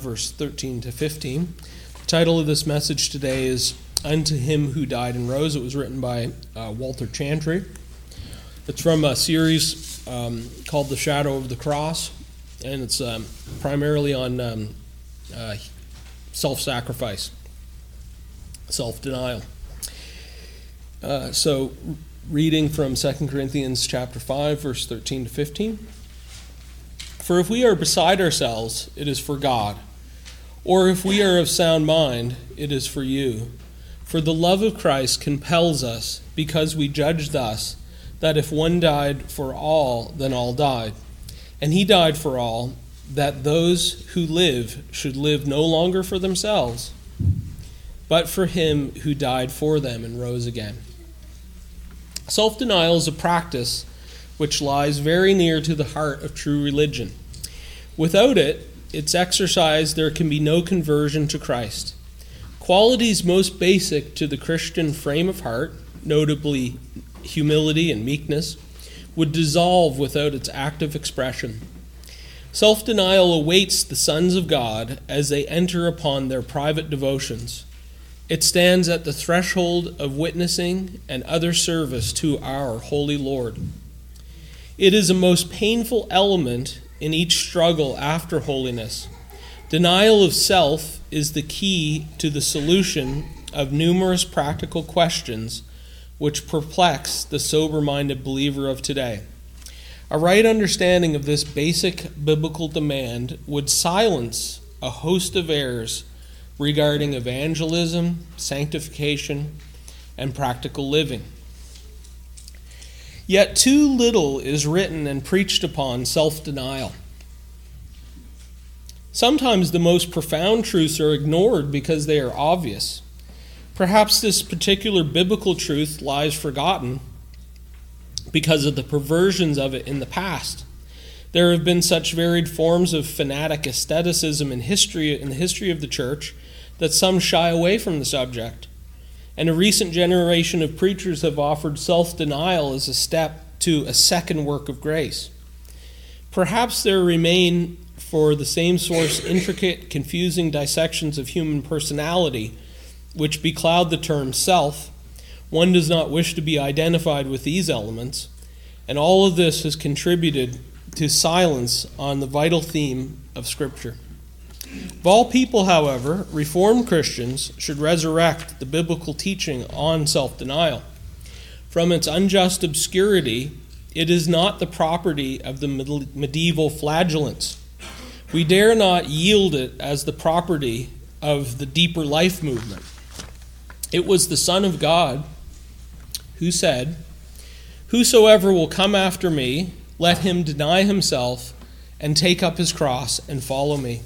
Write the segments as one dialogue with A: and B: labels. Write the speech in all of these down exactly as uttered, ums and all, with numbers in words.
A: verse thirteen to fifteen. The title of this message today is Unto Him Who Died and Rose. It was written by uh, Walter Chantry. It's from a series um, called The Shadow of the Cross, and it's um, primarily on um, uh, self-sacrifice, self-denial. Uh, so, reading from Second Corinthians chapter five, verse thirteen to fifteen. For if we are beside ourselves, it is for God. Or if we are of sound mind, it is for you. For the love of Christ compels us, because we judge thus, that if one died for all, then all died. And he died for all, that those who live should live no longer for themselves, but for him who died for them and rose again. Self-denial is a practice which lies very near to the heart of true religion. Without it, its exercise, there can be no conversion to Christ. Qualities most basic to the Christian frame of heart, notably humility and meekness, would dissolve without its active expression. Self-denial awaits the sons of God as they enter upon their private devotions. It stands at the threshold of witnessing and other service to our holy Lord. It is a most painful element in each struggle after holiness. Denial of self is the key to the solution of numerous practical questions which perplex the sober-minded believer of today. A right understanding of this basic biblical demand would silence a host of errors regarding evangelism, sanctification, and practical living. Yet too little is written and preached upon self-denial. Sometimes the most profound truths are ignored because they are obvious. Perhaps this particular biblical truth lies forgotten because of the perversions of it in the past. There have been such varied forms of fanatic aestheticism in history in the history of the church that some shy away from the subject. And a recent generation of preachers have offered self-denial as a step to a second work of grace. Perhaps there remain for the same source intricate, confusing dissections of human personality which becloud the term self. One does not wish to be identified with these elements, and all of this has contributed to silence on the vital theme of Scripture. Of all people, however, Reformed Christians should resurrect the biblical teaching on self-denial. From its unjust obscurity, it is not the property of the medieval flagellants. We dare not yield it as the property of the deeper life movement. It was the Son of God who said, "Whosoever will come after me, let him deny himself and take up his cross and follow me."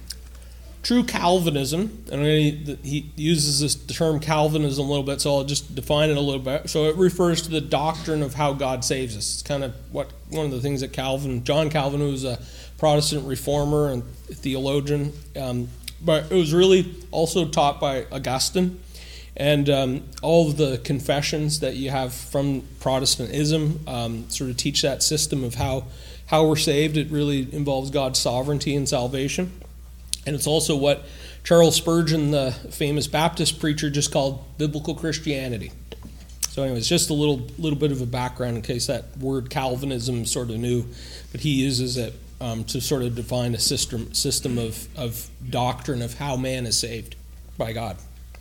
A: True Calvinism, and he uses this term Calvinism a little bit, so I'll just define it a little bit. So it refers to the doctrine of how God saves us. It's kind of what one of the things that Calvin, John Calvin, who was a Protestant reformer and theologian, um, but it was really also taught by Augustine. And um, all of the confessions that you have from Protestantism um, sort of teach that system of how, how we're saved. It really involves God's sovereignty and salvation. And it's also what Charles Spurgeon, the famous Baptist preacher, just called biblical Christianity. So anyways, just a little little bit of a background in case that word Calvinism is sort of new, but he uses it um, to sort of define a system system of, of doctrine of how man is saved by God.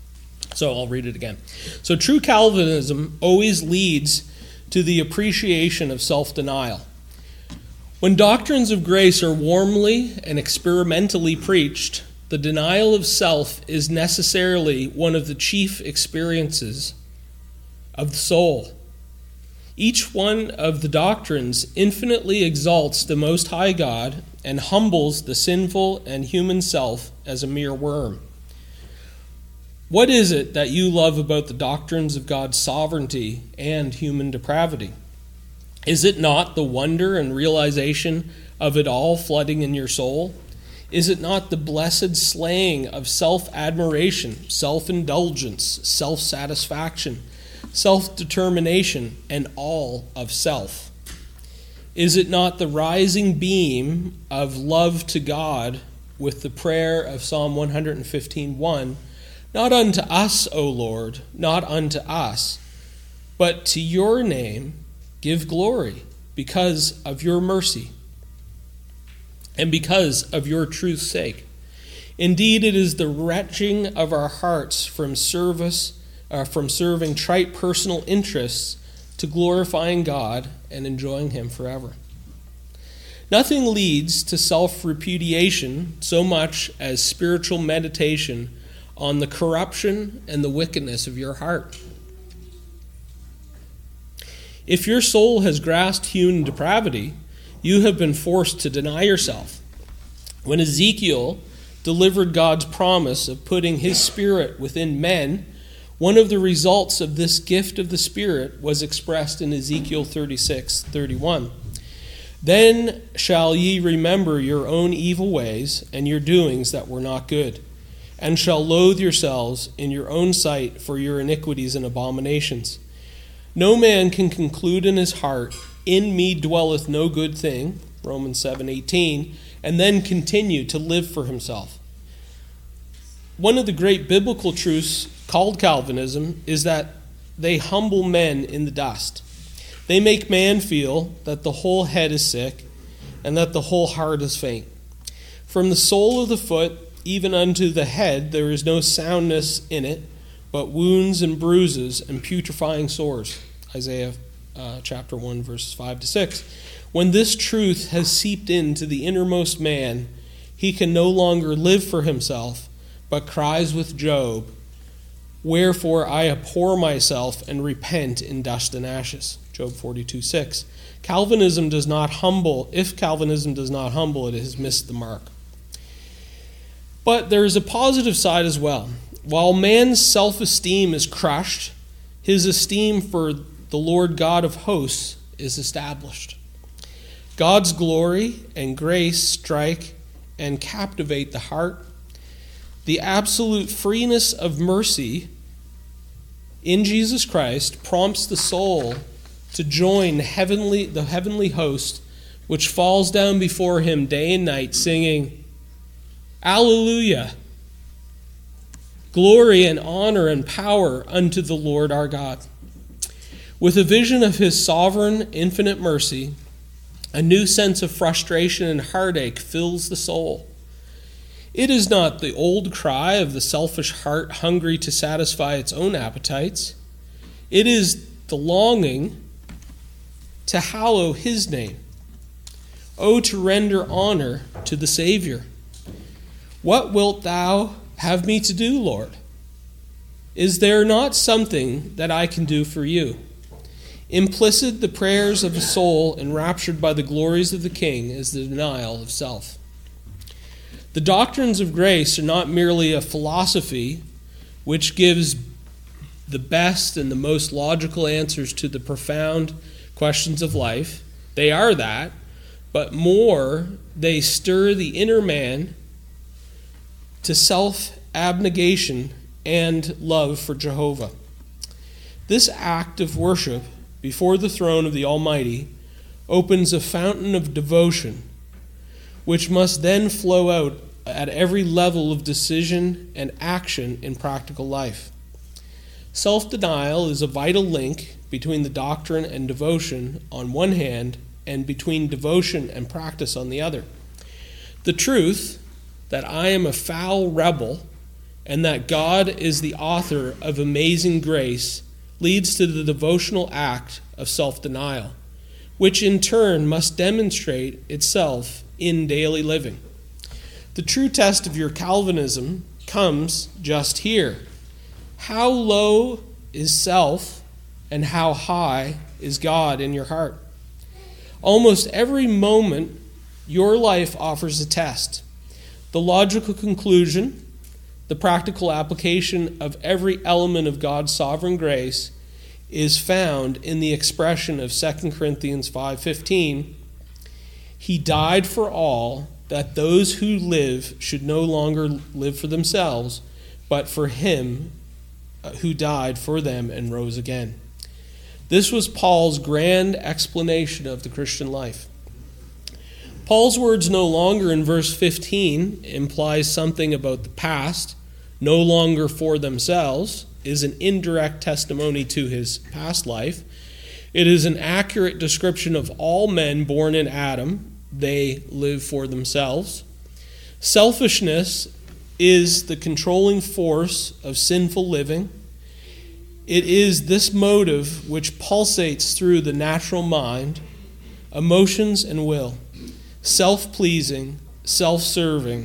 A: So I'll read it again. So true Calvinism always leads to the appreciation of self-denial. When doctrines of grace are warmly and experimentally preached, the denial of self is necessarily one of the chief experiences of the soul. Each one of the doctrines infinitely exalts the Most High God and humbles the sinful and human self as a mere worm. What is it that you love about the doctrines of God's sovereignty and human depravity? Is it not the wonder and realization of it all flooding in your soul? Is it not the blessed slaying of self-admiration, self-indulgence, self-satisfaction, self-determination, and all of self? Is it not the rising beam of love to God with the prayer of Psalm one fifteen one, not unto us, O Lord, not unto us, but to your name give glory, because of your mercy and because of your truth's sake. Indeed, it is the wrenching of our hearts from service, uh, from serving trite personal interests to glorifying God and enjoying him forever. Nothing leads to self-repudiation so much as spiritual meditation on the corruption and the wickedness of your heart. If your soul has grasped human depravity, you have been forced to deny yourself. When Ezekiel delivered God's promise of putting his Spirit within men, one of the results of this gift of the Spirit was expressed in Ezekiel thirty-six thirty-one. Then shall ye remember your own evil ways and your doings that were not good, and shall loathe yourselves in your own sight for your iniquities and abominations. No man can conclude in his heart, in me dwelleth no good thing, Romans seven eighteen, and then continue to live for himself. One of the great biblical truths called Calvinism is that they humble men in the dust. They make man feel that the whole head is sick and that the whole heart is faint. From the sole of the foot even unto the head there is no soundness in it, but wounds and bruises and putrefying sores. Isaiah uh, chapter one, verses five to six. When this truth has seeped into the innermost man, he can no longer live for himself, but cries with Job, wherefore I abhor myself and repent in dust and ashes. Job forty-two six. Calvinism does not humble. If Calvinism does not humble, it has missed the mark. But there is a positive side as well. While man's self-esteem is crushed, his esteem for the Lord God of hosts is established. God's glory and grace strike and captivate the heart. The absolute freeness of mercy in Jesus Christ prompts the soul to join heavenly, the heavenly host, which falls down before him day and night, singing, Alleluia! Glory and honor and power unto the Lord our God. With a vision of his sovereign, infinite mercy, a new sense of frustration and heartache fills the soul. It is not the old cry of the selfish heart hungry to satisfy its own appetites. It is the longing to hallow his name. Oh, to render honor to the Savior. What wilt thou have me to do, Lord? Is there not something that I can do for you? Implicit the prayers of a soul enraptured by the glories of the King is the denial of self. The doctrines of grace are not merely a philosophy which gives the best and the most logical answers to the profound questions of life. They are that, but more, they stir the inner man to self-abnegation and love for Jehovah. This act of worship before the throne of the Almighty opens a fountain of devotion, which must then flow out at every level of decision and action in practical life. Self-denial is a vital link between the doctrine and devotion on one hand and between devotion and practice on the other. The truth that I am a foul rebel and that God is the author of amazing grace leads to the devotional act of self-denial, which in turn must demonstrate itself in daily living. The true test of your Calvinism comes just here. How low is self and how high is God in your heart? Almost every moment, your life offers a test. The logical conclusion, the practical application of every element of God's sovereign grace is found in the expression of Second Corinthians five fifteen. He died for all, that those who live should no longer live for themselves, but for him who died for them and rose again. This was Paul's grand explanation of the Christian life. Paul's words "no longer" in verse fifteen implies something about the past. No longer for themselves is an indirect testimony to his past life. It is an accurate description of all men born in Adam. They live for themselves. Selfishness is the controlling force of sinful living. It is this motive which pulsates through the natural mind, emotions, and will. Self-pleasing, self-serving,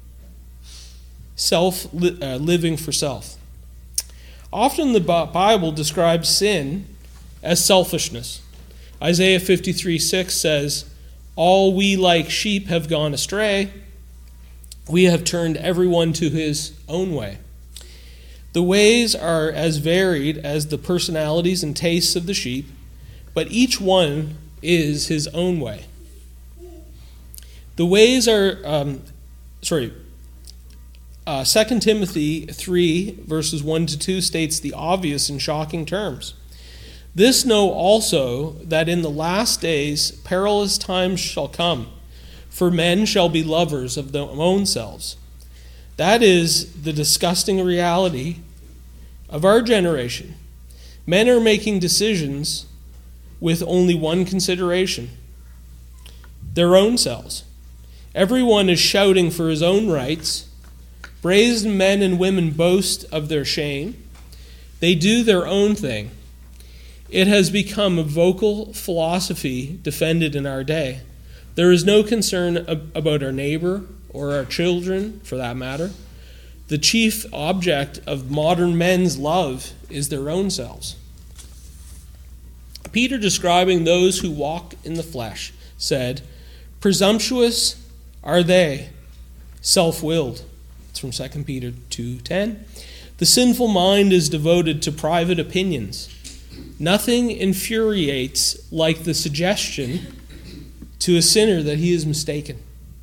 A: self-living for self. Often the Bible describes sin as selfishness. Isaiah fifty-three six says, "All we like sheep have gone astray. We have turned everyone to his own way." The ways are as varied as the personalities and tastes of the sheep, but each one is his own way. The ways are, um, sorry, uh, Second Timothy three, verses one to two states the obvious and shocking terms. "This know also, that in the last days perilous times shall come, for men shall be lovers of their own selves." That is the disgusting reality of our generation. Men are making decisions with only one consideration: their own selves. Everyone is shouting for his own rights. Brazen men and women boast of their shame. They do their own thing. It has become a vocal philosophy defended in our day. There is no concern about our neighbor or our children, for that matter. The chief object of modern men's love is their own selves. Peter, describing those who walk in the flesh, said, "Presumptuous are they, self-willed." It's from Second Peter two ten. The sinful mind is devoted to private opinions. Nothing infuriates like the suggestion to a sinner that he is mistaken.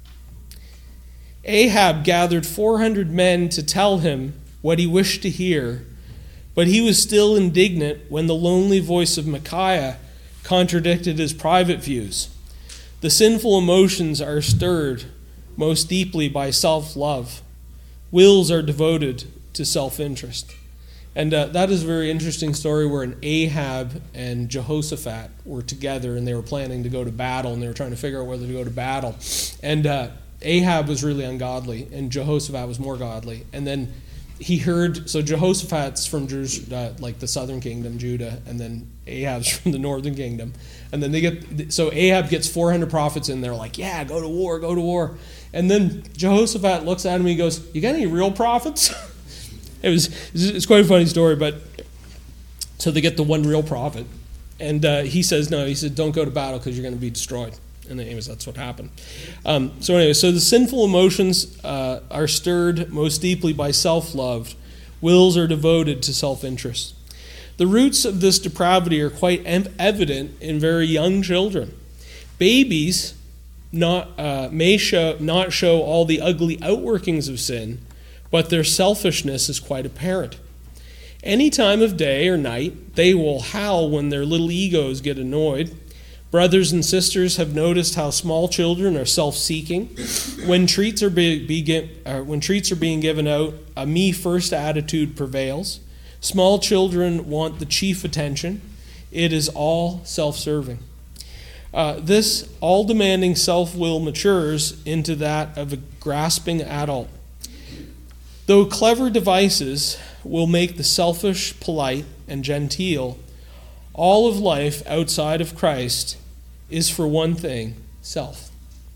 A: Ahab gathered four hundred men to tell him what he wished to hear, but he was still indignant when the lonely voice of Micaiah contradicted his private views. The sinful emotions are stirred most deeply by self-love. Wills are devoted to self-interest. And uh, that is a very interesting story where an Ahab and Jehoshaphat were together and they were planning to go to battle and they were trying to figure out whether to go to battle. And uh, Ahab was really ungodly and Jehoshaphat was more godly. And then he heard, so Jehoshaphat's from uh, like the southern kingdom, Judah, and then Ahab's from the northern kingdom. And then they get, so Ahab gets four hundred prophets in there like, yeah, go to war, go to war. And then Jehoshaphat looks at him and he goes, "You got any real prophets?" It was it's quite a funny story, but so they get the one real prophet, and uh, he says no. He said, "Don't go to battle because you're going to be destroyed." And anyways, that's what happened. Um, so anyway, so the sinful emotions uh, are stirred most deeply by self-love. Wills are devoted to self-interest. The roots of this depravity are quite em- evident in very young children. Babies not uh, may show not show all the ugly outworkings of sin, but their selfishness is quite apparent. Any time of day or night, they will howl when their little egos get annoyed. Brothers and sisters have noticed how small children are self-seeking. When treats are, be, be, uh, when treats are being given out, a me-first attitude prevails. Small children want the chief attention. It is all self-serving. Uh, this all-demanding self-will matures into that of a grasping adult. Though clever devices will make the selfish polite and genteel, all of life outside of Christ is for one thing, self.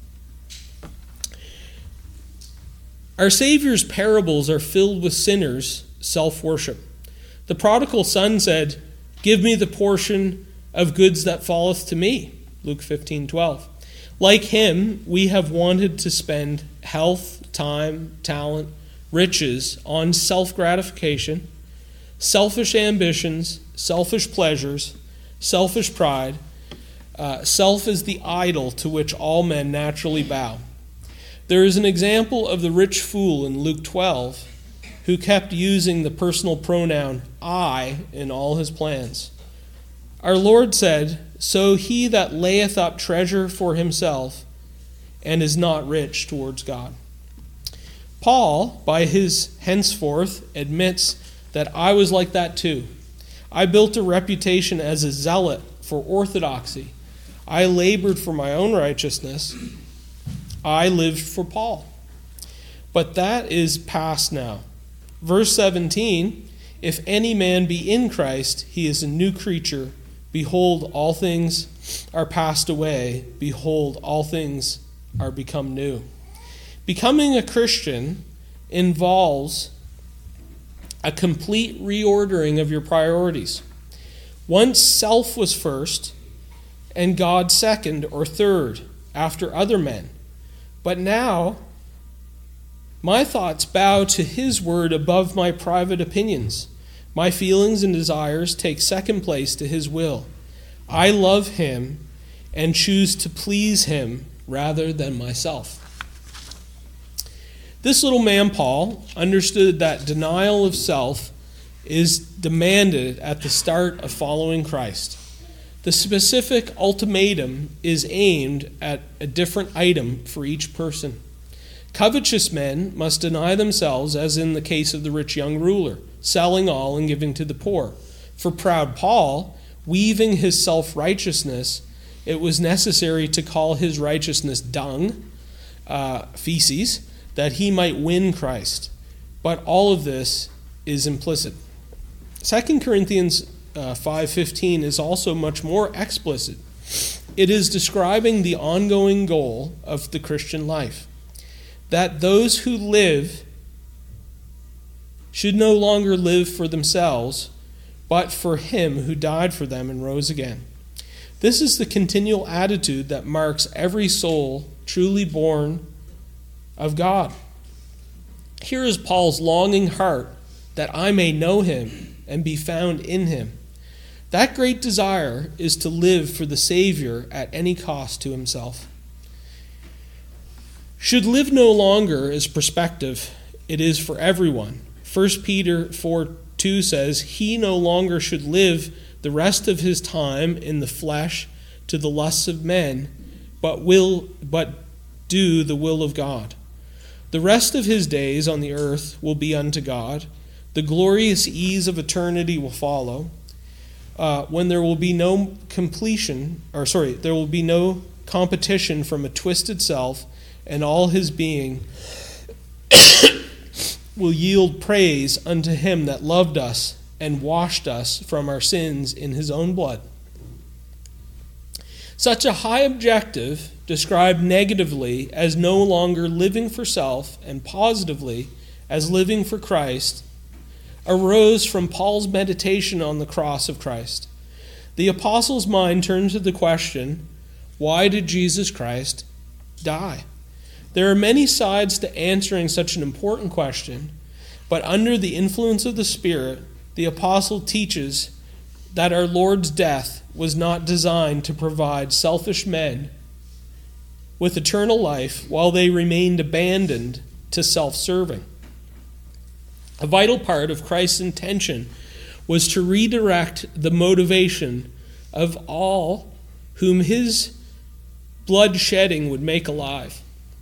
A: Our Savior's parables are filled with sinners' self-worship. The prodigal son said, "Give me the portion of goods that falleth to me," Luke fifteen twelve. Like him, we have wanted to spend health, time, talent, riches on self-gratification, selfish ambitions, selfish pleasures, selfish pride. Uh, self is the idol to which all men naturally bow. There is an example of the rich fool in Luke twelve who kept using the personal pronoun I in all his plans. Our Lord said, "So he that layeth up treasure for himself and is not rich towards God. Paul, by his henceforth, admits that I was like that too. I built a reputation as a zealot for orthodoxy. I labored for my own righteousness. I lived for Paul. But that is past now. Verse seventeen, if any man be in Christ, he is a new creature. Behold, all things are passed away. Behold, all things are become new. Becoming a Christian involves a complete reordering of your priorities. Once self was first, and God second or third after other men. But now, my thoughts bow to his word above my private opinions. My feelings and desires take second place to his will. I love him and choose to please him rather than myself. This little man, Paul, understood that denial of self is demanded at the start of following Christ. The specific ultimatum is aimed at a different item for each person. Covetous men must deny themselves, as in the case of the rich young ruler, selling all and giving to the poor. For proud Paul, weaving his self-righteousness, it was necessary to call his righteousness dung, uh, feces, that he might win Christ. But all of this is implicit. Second Corinthians uh, five fifteen is also much more explicit. It is describing the ongoing goal of the Christian life, that those who live should no longer live for themselves, but for him who died for them and rose again. This is the continual attitude that marks every soul truly born of God. Here is Paul's longing heart, that I may know him and be found in him. That great desire is to live for the Savior at any cost to himself. Should live no longer is perspective. It is for everyone. First Peter four two says, he no longer should live the rest of his time in the flesh to the lusts of men, but will but do the will of God. The rest of his days on the earth will be unto God. The glorious ease of eternity will follow, uh, when there will be no completion, or sorry, there will be no competition from a twisted self, and all his being will yield praise unto him that loved us and washed us from our sins in his own blood. Such a high objective, described negatively as no longer living for self and positively as living for Christ, arose from Paul's meditation on the cross of Christ. The apostle's mind turned to the question, why did Jesus Christ die? There are many sides to answering such an important question, but under the influence of the Spirit, the apostle teaches that our Lord's death was not designed to provide selfish men with eternal life while they remained abandoned to self-serving. A vital part of Christ's intention was to redirect the motivation of all whom his blood shedding would make alive.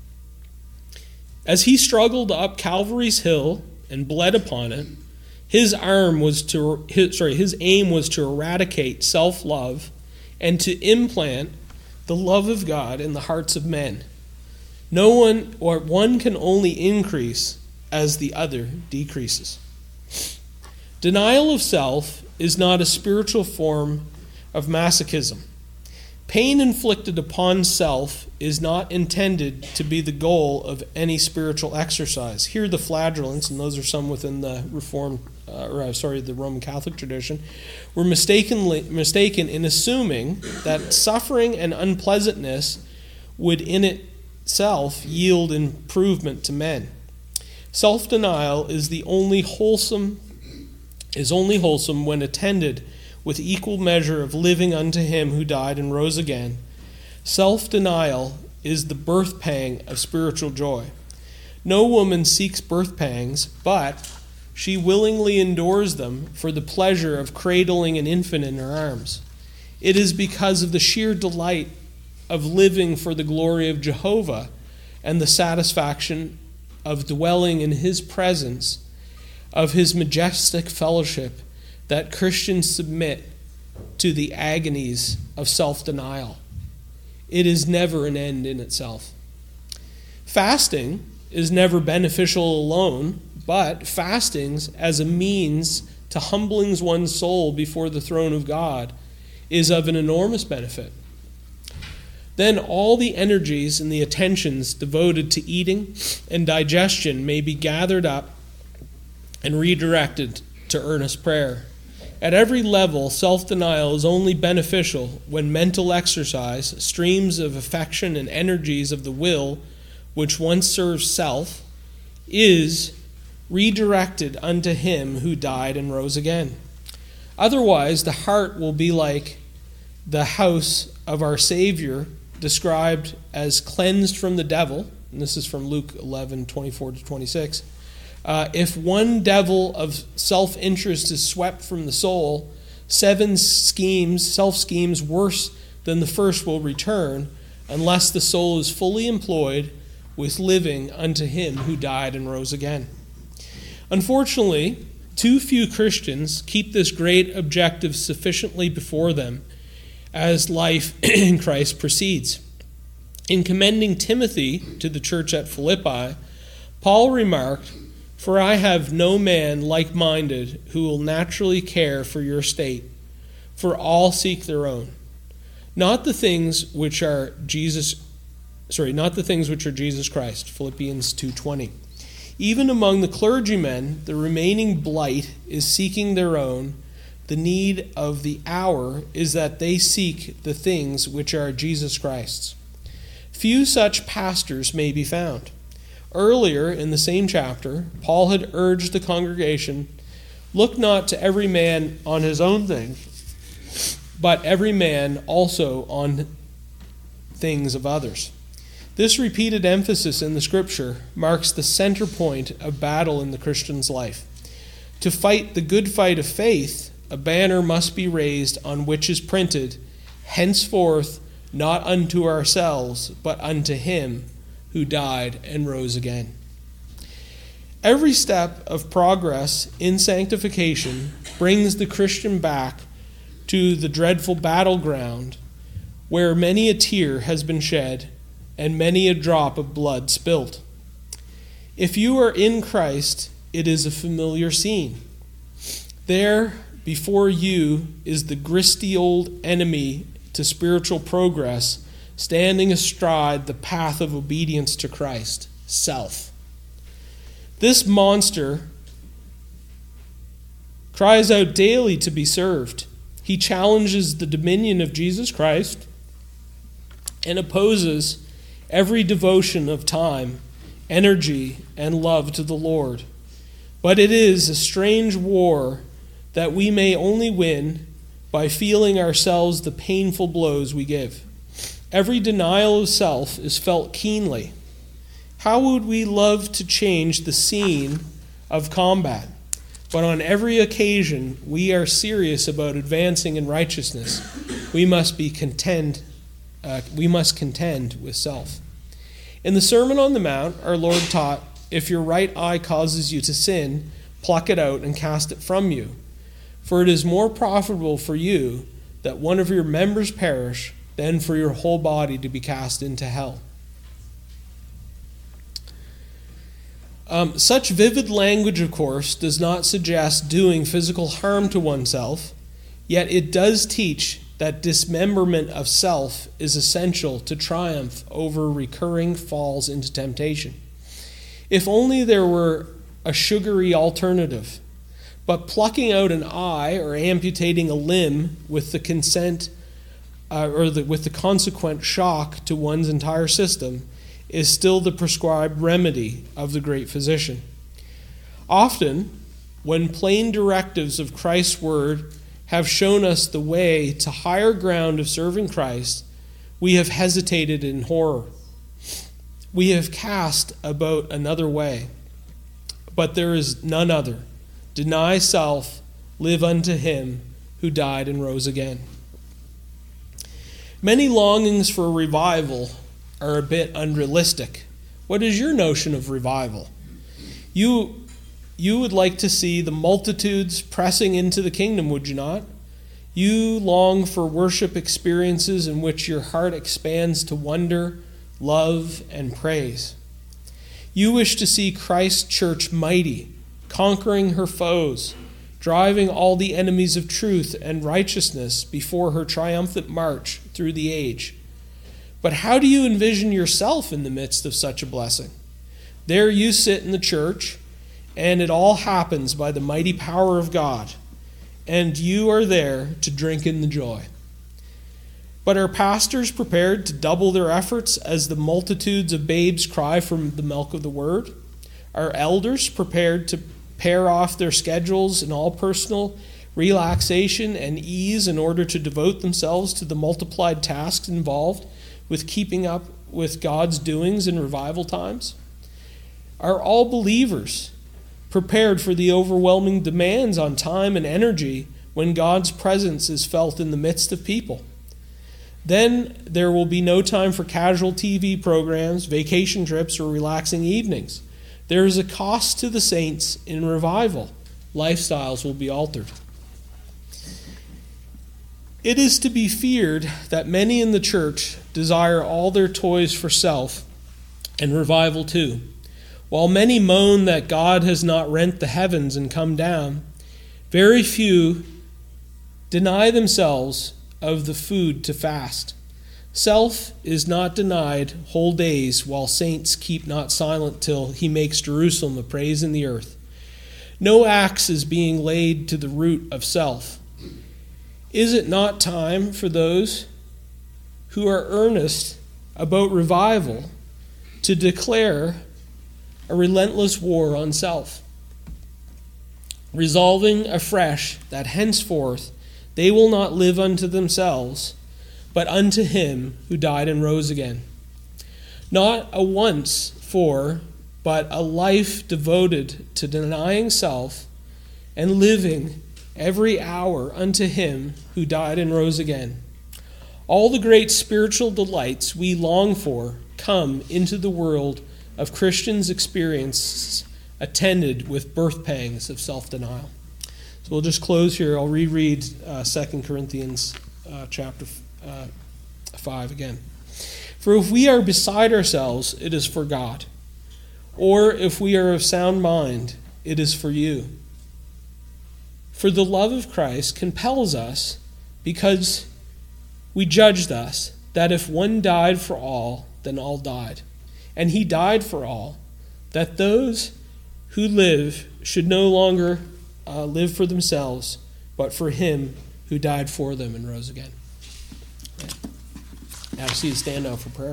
A: As he struggled up Calvary's hill and bled upon it, his arm was to his, sorry, his aim was to eradicate self-love and to implant the love of God in the hearts of men. No one or one can only increase as the other decreases. Denial of self is not a spiritual form of masochism. Pain inflicted upon self is not intended to be the goal of any spiritual exercise. Here are the flagellants, and those are some within the Reformed, uh, or uh, sorry, the Roman Catholic tradition, were mistakenly mistaken in assuming that suffering and unpleasantness would in itself yield improvement to men. Self-denial is the only wholesome is only wholesome when attended with equal measure of living unto him who died and rose again. Self-denial is the birth pang of spiritual joy. No woman seeks birth pangs, but she willingly endures them for the pleasure of cradling an infant in her arms. It is because of the sheer delight of living for the glory of Jehovah and the satisfaction of dwelling in his presence, of his majestic fellowship, that Christians submit to the agonies of self-denial. It is never an end in itself. Fasting is never beneficial alone, but fastings as a means to humbling one's soul before the throne of God is of an enormous benefit. Then all the energies and the attentions devoted to eating and digestion may be gathered up and redirected to earnest prayer. At every level, self-denial is only beneficial when mental exercise, streams of affection and energies of the will, which once served self, is redirected unto him who died and rose again. Otherwise, the heart will be like the house of our Savior, described as cleansed from the devil, and this is from Luke eleven, twenty-four to twenty-six. Uh, if one devil of self-interest is swept from the soul, seven schemes, self-schemes worse than the first will return, unless the soul is fully employed with living unto him who died and rose again. Unfortunately, too few Christians keep this great objective sufficiently before them as life in Christ proceeds. In commending Timothy to the church at Philippi, Paul remarked, "For I have no man like-minded who will naturally care for your state, for all seek their own, not the things which are Jesus, sorry, not the things which are Jesus Christ." Philippians two twenty. Even among the clergymen, the remaining blight is seeking their own. The need of the hour is that they seek the things which are Jesus Christ's. Few such pastors may be found. Earlier in the same chapter, Paul had urged the congregation, "Look not to every man on his own thing, but every man also on things of others." This repeated emphasis in the Scripture marks the center point of battle in the Christian's life. To fight the good fight of faith, a banner must be raised on which is printed, "Henceforth not unto ourselves, but unto him who died and rose again." Every step of progress in sanctification brings the Christian back to the dreadful battleground where many a tear has been shed and many a drop of blood spilt. If you are in Christ, it is a familiar scene. There before you is the gristy old enemy to spiritual progress, standing astride the path of obedience to Christ, self. This monster cries out daily to be served. He challenges the dominion of Jesus Christ and opposes every devotion of time, energy, and love to the Lord. But it is a strange war that we may only win by feeling ourselves the painful blows we give. Every denial of self is felt keenly. How would we love to change the scene of combat? But on every occasion we are serious about advancing in righteousness, we must be contend, uh, we must contend with self. In the Sermon on the Mount, our Lord taught, "If your right eye causes you to sin, pluck it out and cast it from you. For it is more profitable for you that one of your members perish than for your whole body to be cast into hell." Um, such vivid language, of course, does not suggest doing physical harm to oneself, yet it does teach that dismemberment of self is essential to triumph over recurring falls into temptation. If only there were a sugary alternative. But plucking out an eye or amputating a limb with the consent uh, or the, with the consequent shock to one's entire system is still the prescribed remedy of the great physician. Often, when plain directives of Christ's word have shown us the way to higher ground of serving Christ, we have hesitated in horror. We have cast about another way, but there is none other. Deny self, live unto him who died and rose again. Many longings for a revival are a bit unrealistic. What is your notion of revival? You, you would like to see the multitudes pressing into the kingdom, would you not? You long for worship experiences in which your heart expands to wonder, love, and praise. You wish to see Christ's church mighty, conquering her foes, driving all the enemies of truth and righteousness before her triumphant march through the age. But how do you envision yourself in the midst of such a blessing? There you sit in the church, and it all happens by the mighty power of God, and you are there to drink in the joy. But are pastors prepared to double their efforts as the multitudes of babes cry for the milk of the word? Are elders prepared to pare off their schedules and all personal relaxation and ease in order to devote themselves to the multiplied tasks involved with keeping up with God's doings in revival times? Are all believers prepared for the overwhelming demands on time and energy when God's presence is felt in the midst of people? Then there will be no time for casual T V programs, vacation trips, or relaxing evenings. There is a cost to the saints in revival. Lifestyles will be altered. It is to be feared that many in the church desire all their toys for self and revival too. While many moan that God has not rent the heavens and come down, very few deny themselves of the food to fast. Self is not denied whole days, while saints keep not silent till he makes Jerusalem a praise in the earth. No axe is being laid to the root of self. Is it not time for those who are earnest about revival to declare a relentless war on self, resolving afresh that henceforth they will not live unto themselves, but unto him who died and rose again? Not a once for, but a life devoted to denying self and living every hour unto him who died and rose again. All the great spiritual delights we long for come into the world of Christians' experiences attended with birth pangs of self-denial. So we'll just close here. I'll reread uh, Second Corinthians uh, chapter uh, five again. For if we are beside ourselves, it is for God. Or if we are of sound mind, it is for you. For the love of Christ compels us, because we judge thus, that if one died for all, then all died. And he died for all, that those who live should no longer uh, live for themselves, but for him who died for them and rose again. Now I see you stand now for prayer.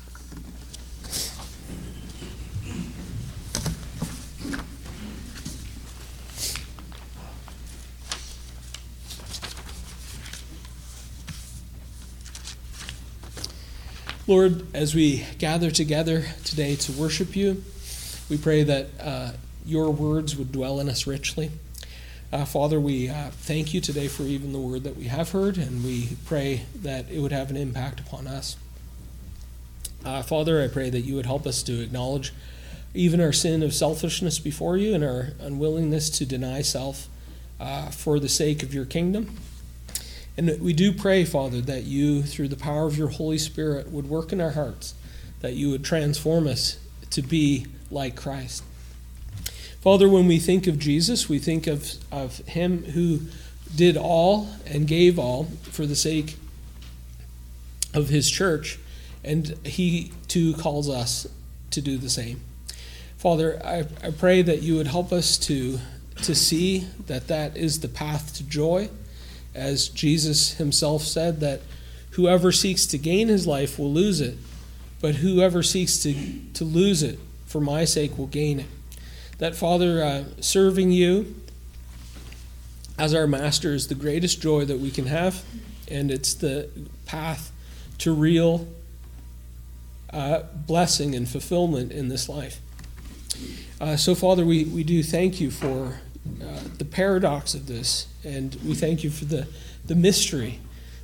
A: Lord, as we gather together today to worship you, we pray that uh, your words would dwell in us richly. Uh, Father, we uh, thank you today for even the word that we have heard, and we pray that it would have an impact upon us. Uh, Father, I pray that you would help us to acknowledge even our sin of selfishness before you and our unwillingness to deny self uh, for the sake of your kingdom. And we do pray, Father, that you, through the power of your Holy Spirit, would work in our hearts, that you would transform us to be like Christ. Father, when we think of Jesus, we think of, of him who did all and gave all for the sake of his church, and he too calls us to do the same. Father, I, I pray that you would help us to, to see that that is the path to joy, as Jesus himself said, that whoever seeks to gain his life will lose it, but whoever seeks to, to lose it for my sake will gain it. That, Father, uh, serving you as our master is the greatest joy that we can have, and it's the path to real uh, blessing and fulfillment in this life. Uh, so, Father, we, we do thank you for uh, the paradox of this, and we thank you for the, the mystery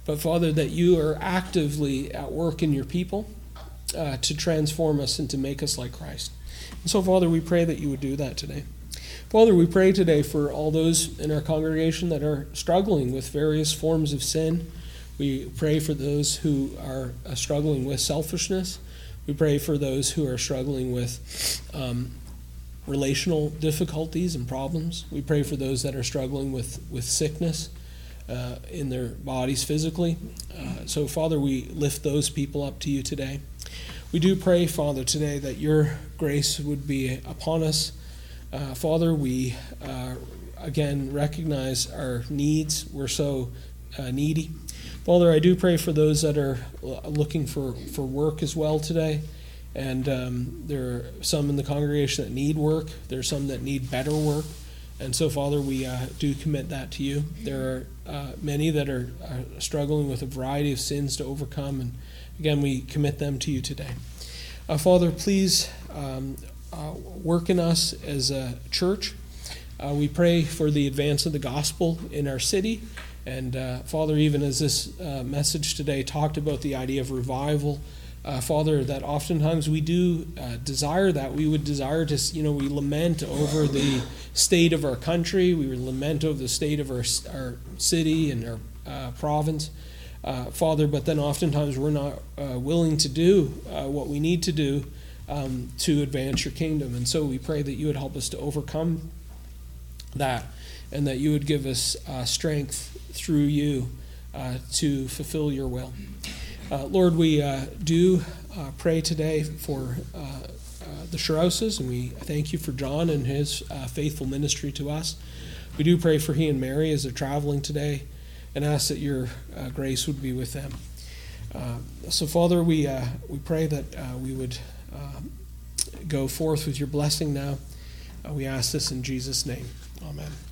A: but Father, that you are actively at work in your people uh, to transform us and to make us like Christ. And so, Father, we pray that you would do that today. Father, we pray today for all those in our congregation that are struggling with various forms of sin. We pray for those who are uh, struggling with selfishness. We pray for those who are struggling with um, relational difficulties and problems. We pray for those that are struggling with, with sickness uh, in their bodies physically. Uh, so, Father, we lift those people up to you today. We do pray, Father, today that your grace would be upon us. Uh, Father, we uh, again recognize our needs. We're so uh, needy. Father, I do pray for those that are looking for, for work as well today. And um, there are some in the congregation that need work. There are some that need better work. And so, Father, we uh, do commit that to you. There are uh, many that are, are struggling with a variety of sins to overcome. And again, we commit them to you today. Uh, Father, please um, uh, work in us as a church. Uh, we pray for the advance of the gospel in our city. And uh, Father, even as this uh, message today talked about the idea of revival, uh, Father, that oftentimes we do uh, desire that. We would desire to, you know, we lament over the state of our country. We would lament over the state of our, our city and our uh, province. Uh, Father, but then oftentimes we're not uh, willing to do uh, what we need to do um, to advance your kingdom. And so we pray that you would help us to overcome that and that you would give us uh, strength through you uh, to fulfill your will. Uh, Lord, we uh, do uh, pray today for uh, uh, the Sharoses, and we thank you for John and his uh, faithful ministry to us. We do pray for he and Mary as they're traveling today, and ask that your uh, grace would be with them. Uh, so, Father, we uh, we pray that uh, we would uh, go forth with your blessing now. Uh, we ask this in Jesus' name. Amen.